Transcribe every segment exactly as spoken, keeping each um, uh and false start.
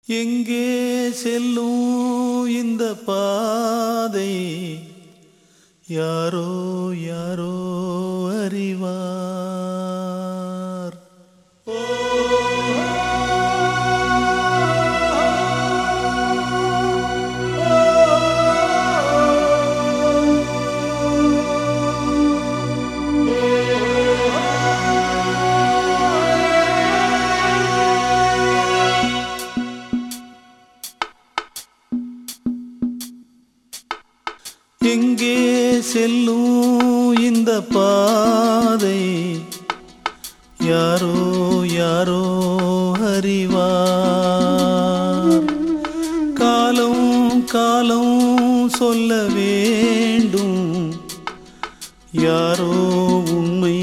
எங்கே செல்லும் இந்த பாதை யாரோ யாரோ அறிவார். எங்கே செல்லும் இந்த பாதை யாரோ யாரோ அறிவார். காலம் காலம் சொல்ல வேண்டும், யாரோ உண்மை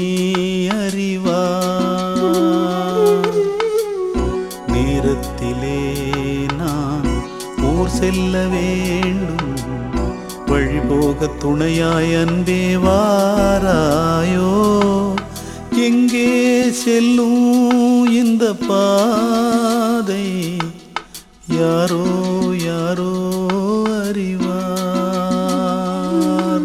அறிவார். நேரத்திலே நான் ஊர் செல்ல வேண்டும், வழிபோக துணையாய் அன்பே வாராயோ. எங்கே செல்லும் இந்த பாதை யாரோ யாரோ அறிவார்.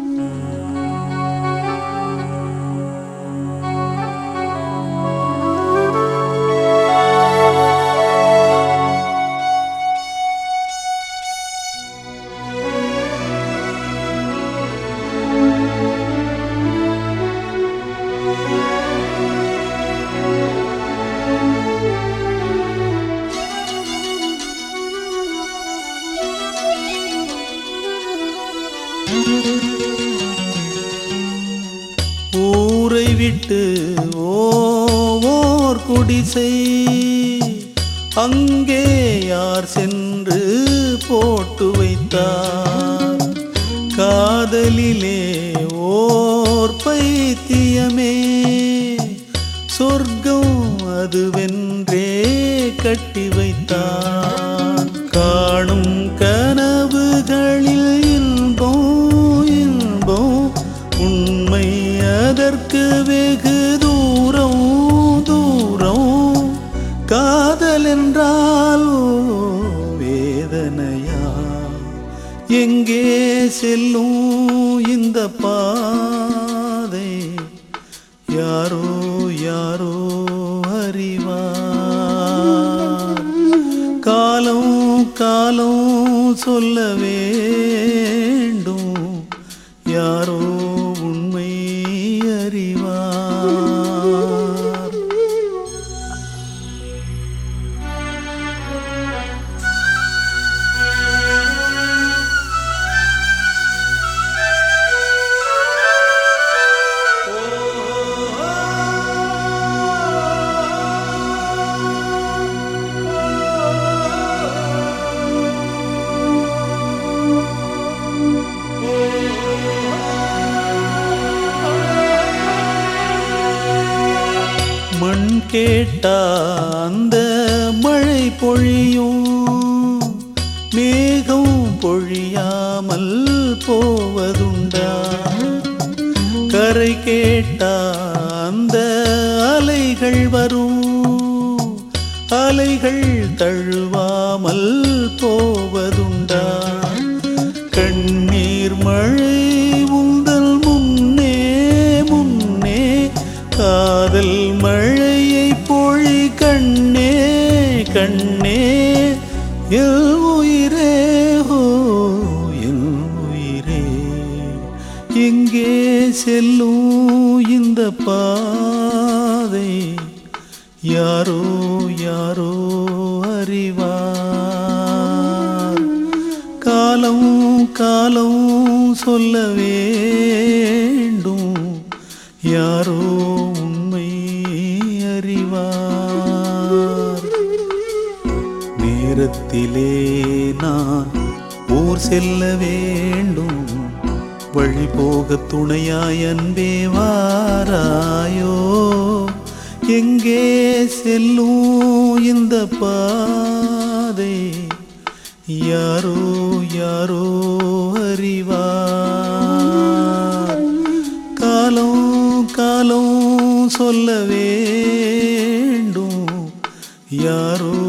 ஊரை விட்டு ஓர் குடிசை, அங்கே யார் சென்று போட்டு வைத்தார். காதலிலே ஓர் பைத்தியமே, சொர்க்கம் அதுவென்றே கட்டி வைத்தார். காணும் கனவுகளில் இன்பம் இன்பம், உண்மை அதற்கு வெகு தூரம் தூரம். காதல் என்றால் வேதனையா, எங்கே செல்லும் இந்த பாதை யாரோ யாரோ அறிவார். காலம் காலம் சொல்ல வேண்டும், யாரோ உண்மை அறிவார். மண் கேட்டா அந்த மழை பொழியும், மேகம் பொழியாமல் போவதுண்டா. கரை கேட்டா அந்த அலைகள் வரும், அலைகள் தழுவாமல் போவதுண்டா. கண்ணீர் மழை உந்தல் முன்னே முன்னே, காதல் மழையை பொழி கண்ணே கண்ணே. எல் உயிரே ஹோ எல் உயிரே, எங்கே செல்லும் இந்த பாதை யாரோ யாரோ அறிவார். காலம் காலம் சொல்ல வேண்டும், யாரோ உண்மை அறிவார். நேரத்திலே நான் ஊர் செல்ல வேண்டும், வழிபோக துணையாய் அன்பே வாராயோ. எங்கே செல்லும் இந்த பாதை யாரோ யாரோ அறிவார். காலம் காலம் சொல்ல வேண்டும், யாரோ